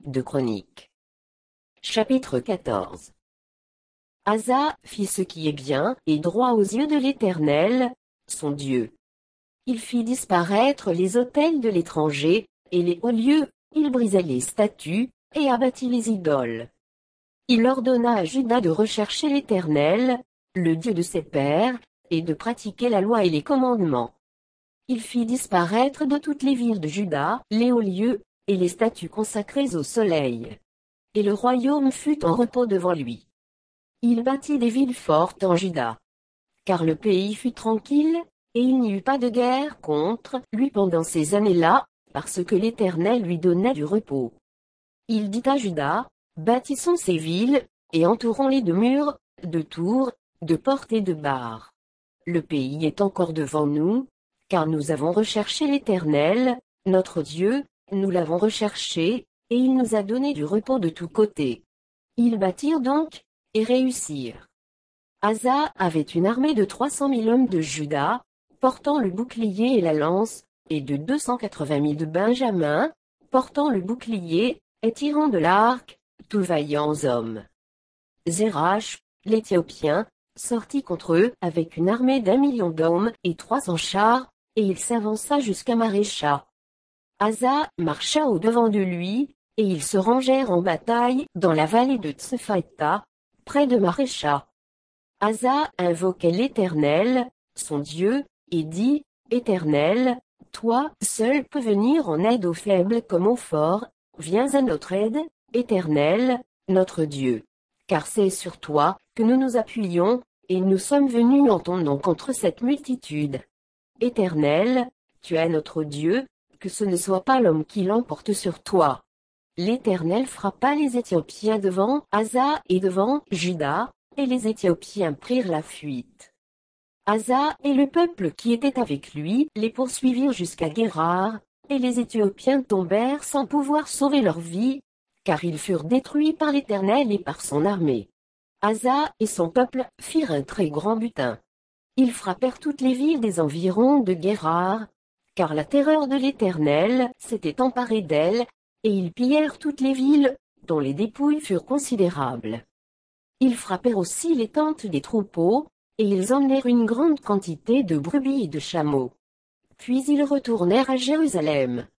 2 Chroniques. Chapitre 14. Asa fit ce qui est bien et droit aux yeux de l'Éternel, son Dieu. Il fit disparaître les autels de l'étranger, et les hauts lieux, il brisa les statues, et abattit les idoles. Il ordonna à Juda de rechercher l'Éternel, le Dieu de ses pères, et de pratiquer la loi et les commandements. Il fit disparaître de toutes les villes de Juda les hauts lieux, et les statues consacrées au soleil. Et le royaume fut en repos devant lui. Il bâtit des villes fortes en Juda. Car le pays fut tranquille, et il n'y eut pas de guerre contre lui pendant ces années-là, parce que l'Éternel lui donnait du repos. Il dit à Juda, bâtissons ces villes, et entourons-les de murs, de tours, de portes et de barres. Le pays est encore devant nous, car nous avons recherché l'Éternel, notre Dieu, nous l'avons recherché, et il nous a donné du repos de tous côtés. Ils bâtirent donc, et réussirent. Asa avait une armée de 300 000 hommes de Juda, portant le bouclier et la lance, et de 280 000 de Benjamin, portant le bouclier, et tirant de l'arc, tous vaillants hommes. Zérach, l'Éthiopien, sortit contre eux avec une armée d'1 million d'hommes et 300 chars, et il s'avança jusqu'à Marécha. Asa marcha au-devant de lui, et ils se rangèrent en bataille dans la vallée de Tsephaïta, près de Marécha. Asa invoquait l'Éternel, son Dieu, et dit, Éternel, toi seul peux venir en aide aux faibles comme aux forts, viens à notre aide, Éternel, notre Dieu. Car c'est sur toi que nous nous appuyons, et nous sommes venus en ton nom contre cette multitude. Éternel, tu es notre Dieu, que ce ne soit pas l'homme qui l'emporte sur toi. L'Éternel frappa les Éthiopiens devant Asa et devant Juda, et les Éthiopiens prirent la fuite. Asa et le peuple qui était avec lui les poursuivirent jusqu'à Guérar, et les Éthiopiens tombèrent sans pouvoir sauver leur vie, car ils furent détruits par l'Éternel et par son armée. Asa et son peuple firent un très grand butin. Ils frappèrent toutes les villes des environs de Guérar, car la terreur de l'Éternel s'était emparée d'elles, et ils pillèrent toutes les villes, dont les dépouilles furent considérables. Ils frappèrent aussi les tentes des troupeaux, et ils emmenèrent une grande quantité de brebis et de chameaux. Puis ils retournèrent à Jérusalem.